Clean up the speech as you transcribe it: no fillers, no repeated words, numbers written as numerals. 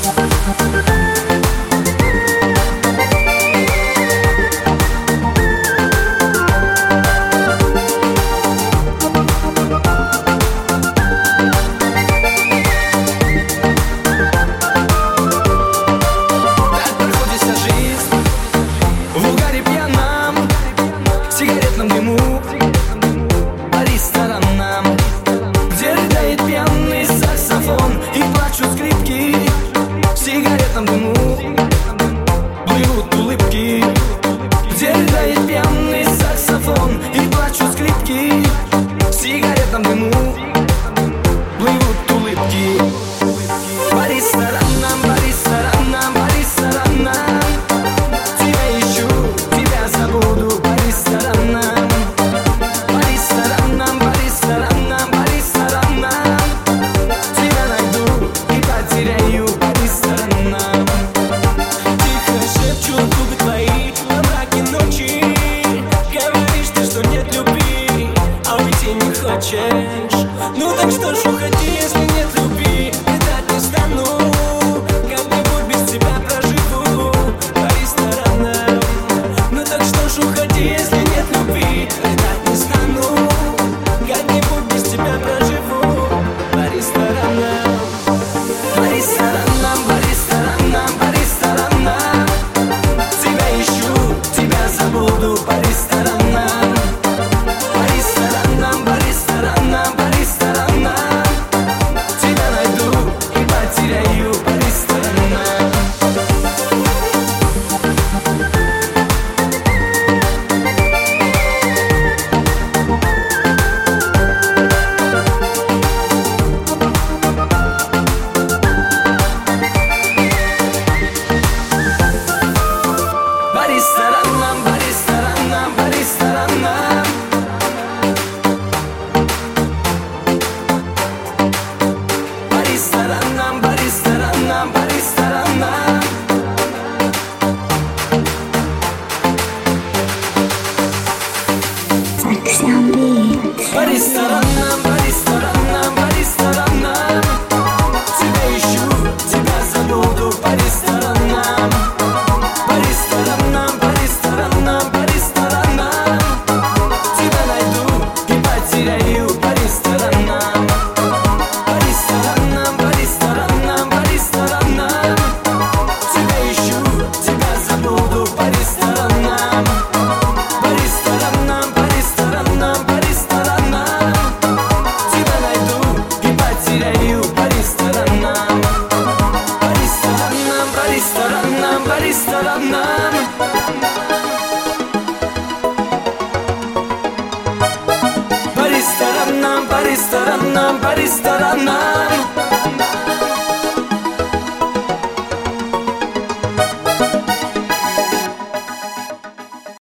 Ну так что ж, уходи, если нет любви. Летать не стану, как-нибудь без тебя проживу по ресторанам. Ну так что ж, уходи, если нет любви. Летать не стану, как-нибудь без тебя проживу по ресторанам. По ресторанам, по ресторанам, по ресторанам. Тебя ищу, тебя забуду по ресторанам. По ресторанам, по ресторанам, по ресторанам. Тебя найду и потеряю по ресторанам. По ресторанам, по ресторанам, по ресторанам. По ресторанам, по ресторанам, по ресторанам. По ресторанам, по ресторанам, по ресторанам. Тебя ищу, тебя забуду по ресторанам. По ресторанам, по ресторанам, по ресторанам. Тебя найду и потеряю по ресторанам. По ресторанам, по ресторанам, по ресторанам. Тебя ищу, тебя забуду по ресторанам. По ресторанам, по ресторанам, по ресторанам. Тебя найду и потеряю по ресторанам. По ресторанам, по ресторанам, по ресторанам. По ресторанам, по ресторанам, по ресторанам.